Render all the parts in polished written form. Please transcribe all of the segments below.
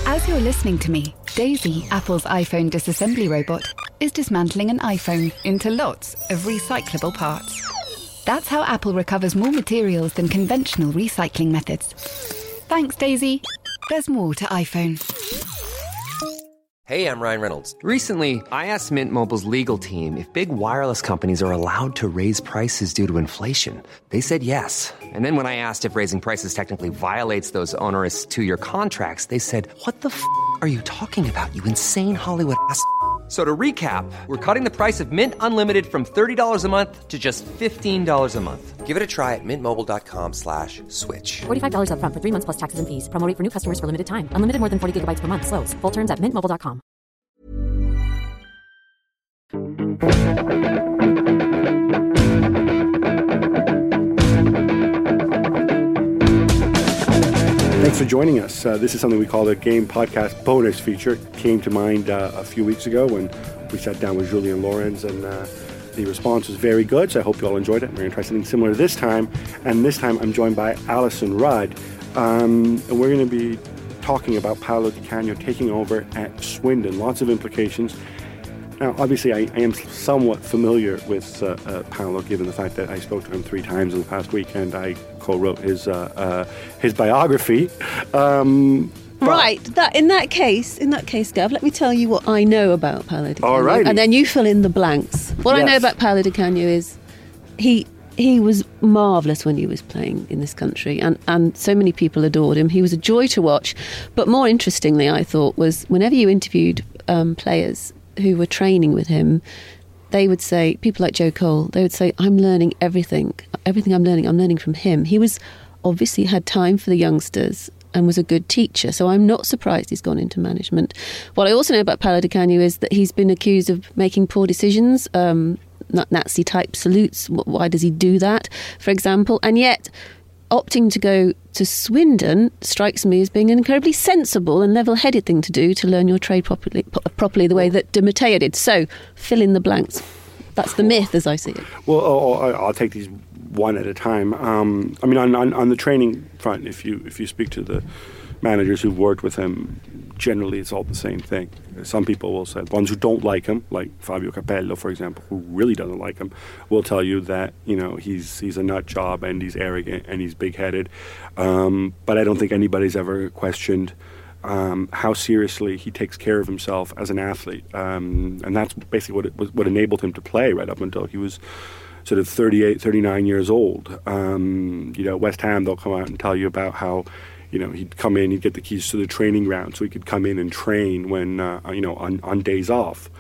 As you're listening to me, Daisy, Apple's iPhone disassembly robot, is dismantling an iPhone into lots of recyclable parts. That's how Apple recovers more materials than conventional recycling methods. Thanks, Daisy. There's more to iPhone. Hey, I'm Ryan Reynolds. Recently, I asked Mint Mobile's legal team if big wireless companies are allowed to raise prices due to inflation. They said yes. And then when I asked if raising prices technically violates those onerous two-year contracts, they said, "What the f*** are you talking about, you insane Hollywood ass f- So to recap, we're cutting the price of Mint Unlimited from $30 a month to just $15 a month. Give it a try at mintmobile.com/switch. $45 up front for 3 months plus taxes and fees. Promo rate for new customers for limited time. Unlimited more than 40 gigabytes per month. Slows full terms at mintmobile.com. Thanks for joining us. This is something we call the Game Podcast bonus feature. It came to mind a few weeks ago when we sat down with Julien Lorenz, and the response was very good, so I hope you all enjoyed it. We're going to try something similar this time, and this time I'm joined by Alison Rudd, and we're going to be talking about Paolo Di Canio taking over at Swindon. Lots of implications. Now, obviously, I am somewhat familiar with Paolo, given the fact that I spoke to him 3 times in the past week, and I co-wrote his biography. Right. In that case, Gav, let me tell you what I know about Paolo Di Canio. All right. And then you fill in the blanks. What I know about Paolo Di Canio is he was marvellous when he was playing in this country, and so many people adored him. He was a joy to watch. But more interestingly, I thought, was whenever you interviewed players who were training with him, they would say, people like Joe Cole, they would say, I'm learning everything I'm learning from him. He was obviously had time for the youngsters and was a good teacher, so I'm not surprised he's gone into management. What I also know about Paolo Di Canio is that he's been accused of making poor decisions, Nazi type salutes. Why does he do that, for example? And yet opting to go to Swindon strikes me as being an incredibly sensible and level-headed thing to do, to learn your trade properly the way that Di Matteo did. So, fill in the blanks. That's the myth as I see it. Well, I'll take these one at a time. I mean, on the training front, if you speak to the managers who've worked with him, generally it's all the same thing. Some people will say, ones who don't like him, like Fabio Capello, for example, who really doesn't like him, will tell you that, he's a nut job and he's arrogant and he's big-headed. But I don't think anybody's ever questioned how seriously he takes care of himself as an athlete. And that's basically what enabled him to play right up until he was sort of 38, 39 years old. West Ham, they'll come out and tell you about how he'd come in, he'd get the keys to the training ground so he could come in and train when, on days off.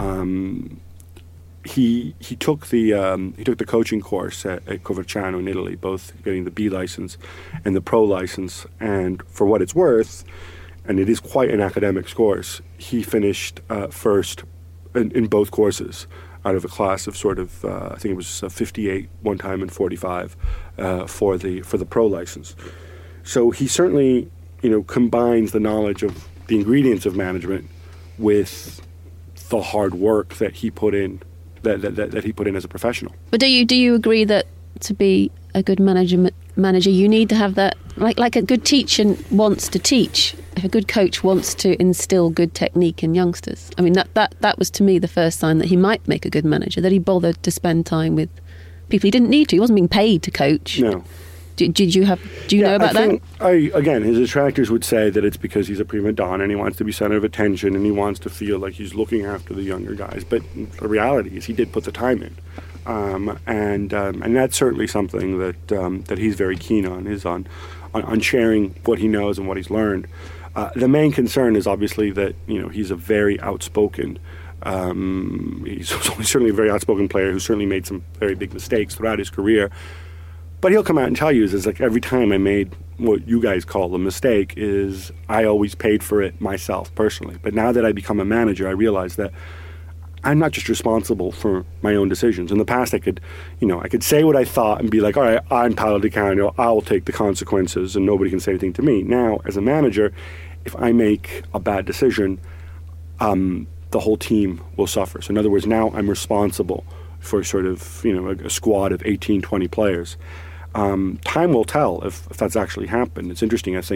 He took the coaching course at Coverciano in Italy, both getting the B license and the pro license. And for what it's worth, and it is quite an academic course, he finished first in both courses out of a class of sort of, I think it was 58 one time and 45 for the pro license. So he certainly, combines the knowledge of the ingredients of management with the hard work that he put in, that he put in as a professional. But do you agree that to be a good manager, you need to have that, like a good teacher wants to teach, if a good coach wants to instill good technique in youngsters? I mean, that was to me the first sign that he might make a good manager, that he bothered to spend time with people he didn't need to. He wasn't being paid to coach. No. Do you know about that? Again, his detractors would say that it's because he's a prima donna and he wants to be center of attention and he wants to feel like he's looking after the younger guys. But the reality is he did put the time in. And that's certainly something that he's very keen on, is on sharing what he knows and what he's learned. The main concern is obviously that, he's a very outspoken, he's certainly a very outspoken player who's certainly made some very big mistakes throughout his career. But he'll come out and tell you, is like, every time I made what you guys call a mistake, is I always paid for it myself personally. But now that I become a manager, I realize that I'm not just responsible for my own decisions. In the past, I could say what I thought and be like, all right, I'm Paolo Di Canio, I'll take the consequences and nobody can say anything to me. Now, as a manager, if I make a bad decision, the whole team will suffer. So in other words, now I'm responsible for sort of, a squad of 18, 20 players. Time will tell if that's actually happened. It's interesting, I think,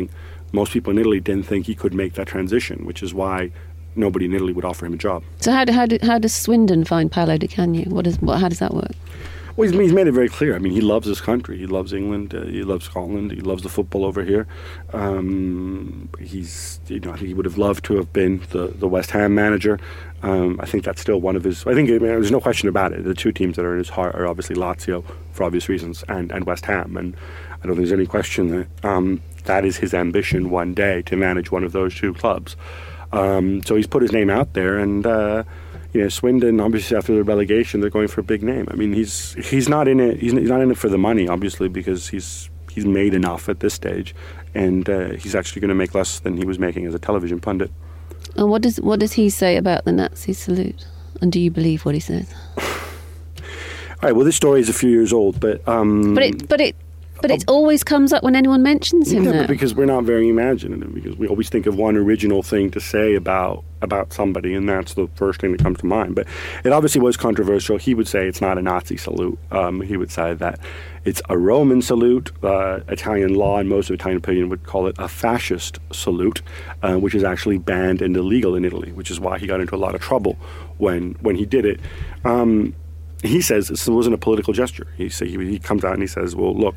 most people in Italy didn't think he could make that transition, which is why nobody in Italy would offer him a job. So how does Swindon find Paolo Di Canio? How does that work? Well, he's made it very clear. I mean, he loves his country. He loves England. He loves Scotland. He loves the football over here. I think he would have loved to have been the West Ham manager. I think that's still one of his. There's no question about it. The two teams that are in his heart are obviously Lazio, for obvious reasons, and West Ham. And I don't think there's any question that that is his ambition one day, to manage one of those two clubs. So he's put his name out there, and Swindon, obviously after the relegation, they're going for a big name. I mean, he's not in it. He's not in it for the money, obviously, because he's made enough at this stage, and he's actually going to make less than he was making as a television pundit. And what does he say about the Nazi salute? And do you believe what he says? All right. Well, this story is a few years old, but it always comes up when anyone mentions him. Yeah, because we're not very imaginative. Because we always think of one original thing to say about somebody, and that's the first thing that comes to mind. But it obviously was controversial. He would say it's not a Nazi salute. He would say that it's a Roman salute. Italian law and most of Italian opinion would call it a fascist salute, which is actually banned and illegal in Italy, which is why he got into a lot of trouble when he did it. He says this wasn't a political gesture. He comes out and he says, well, look,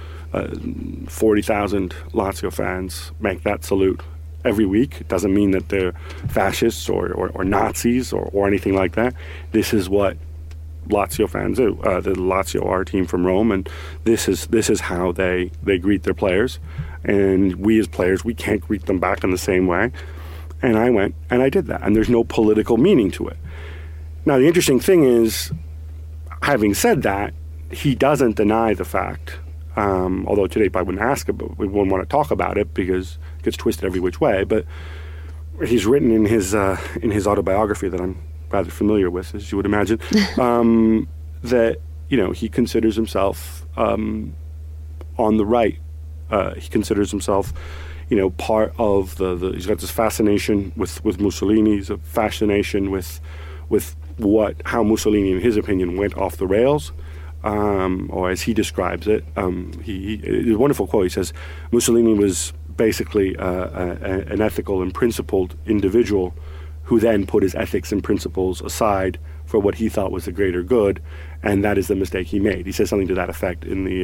40,000 Lazio fans make that salute every week. It doesn't mean that they're fascists or Nazis or anything like that. This is what Lazio fans do. The Lazio are a team from Rome, and this is how they greet their players. And we as players, we can't greet them back in the same way. And I went and I did that, and there's no political meaning to it. Now, the interesting thing is, having said that, he doesn't deny the fact, although today I wouldn't ask about, we wouldn't want to talk about it because it gets twisted every which way, but he's written in his autobiography that I'm rather familiar with, as you would imagine, that, he considers himself on the right. He considers himself, part of he's got this fascination with Mussolini, he's a fascination with how Mussolini, in his opinion, went off the rails, or as he describes it. It's a wonderful quote. He says, Mussolini was basically an ethical and principled individual who then put his ethics and principles aside for what he thought was the greater good, and that is the mistake he made. He says something to that effect in the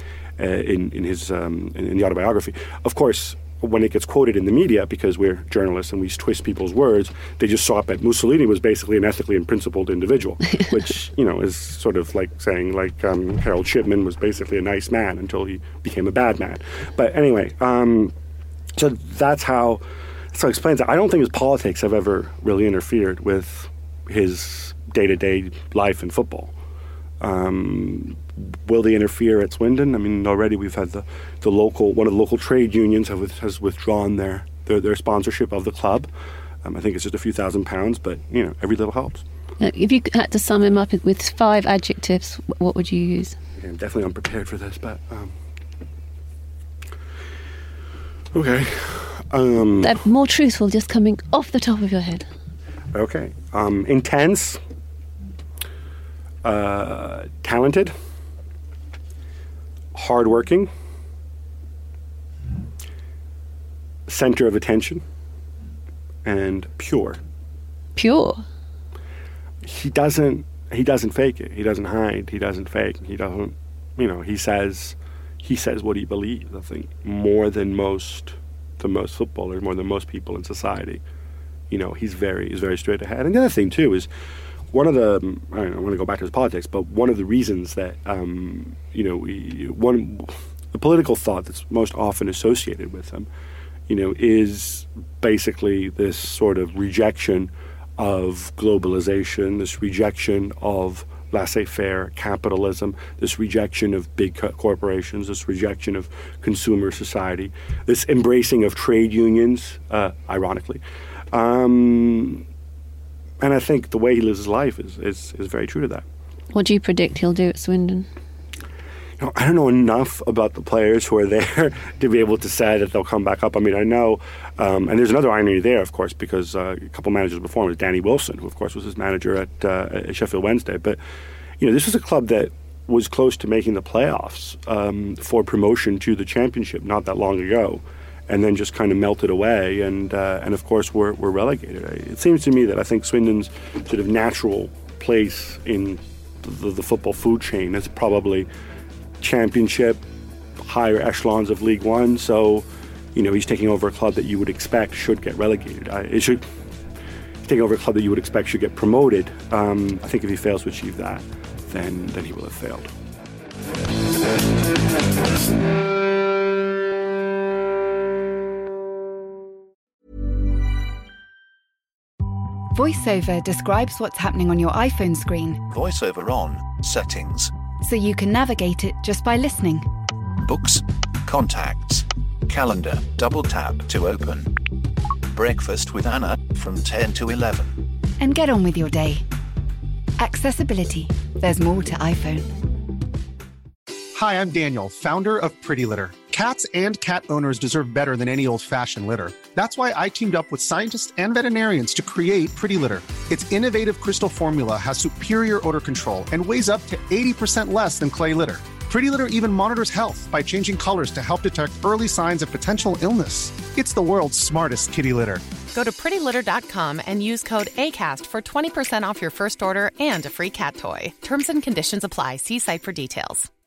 autobiography. Of course, when it gets quoted in the media, because we're journalists and we twist people's words, they just saw that Mussolini was basically an ethically and principled individual, which, is sort of like saying, Harold Shipman was basically a nice man until he became a bad man. But anyway, so that's how it explains it. I don't think his politics have ever really interfered with his day-to-day life in football. Will they interfere at Swindon? I mean, already we've had one of the local trade unions has withdrawn their sponsorship of the club. I think it's just a few £1,000s, but every little helps. If you had to sum him up with 5 adjectives, what would you use? Yeah, I'm definitely unprepared for this, but okay. They're more truthful, just coming off the top of your head. Okay. Intense. Talented, hardworking, center of attention, and pure. Pure? He doesn't fake it. He doesn't hide. He doesn't fake. He doesn't, he says what he believes, I think, more than most footballers, more than most people in society. He's very straight ahead. And the other thing, too, is one of the, I don't want to go back to his politics, but one of the reasons that, the political thought that's most often associated with him, is basically this sort of rejection of globalization, this rejection of laissez-faire capitalism, this rejection of big corporations, this rejection of consumer society, this embracing of trade unions, ironically. And I think the way he lives his life is very true to that. What do you predict he'll do at Swindon? I don't know enough about the players who are there to be able to say that they'll come back up. I mean, I know, and there's another irony there, of course, because a couple managers before him was Danny Wilson, who, of course, was his manager at Sheffield Wednesday. But, this was a club that was close to making the playoffs for promotion to the Championship not that long ago. and then just kind of melted away, and of course we're relegated. It seems to me that I think Swindon's sort of natural place in the football food chain is probably Championship, higher echelons of League One. So, he's taking over a club that you would expect should get relegated. He's taking over a club that you would expect should get promoted. I think if he fails to achieve that, then he will have failed. VoiceOver describes what's happening on your iPhone screen, VoiceOver on, settings, so you can navigate it just by listening. books, contacts, calendar, double tap to open. Breakfast with Anna from 10 to 11. And get on with your day. Accessibility. There's more to iPhone. Hi, I'm Daniel, founder of Pretty Litter. Cats and cat owners deserve better than any old-fashioned litter. That's why I teamed up with scientists and veterinarians to create Pretty Litter. Its innovative crystal formula has superior odor control and weighs up to 80% less than clay litter. Pretty Litter even monitors health by changing colors to help detect early signs of potential illness. It's the world's smartest kitty litter. Go to prettylitter.com and use code ACAST for 20% off your first order and a free cat toy. Terms and conditions apply. See site for details.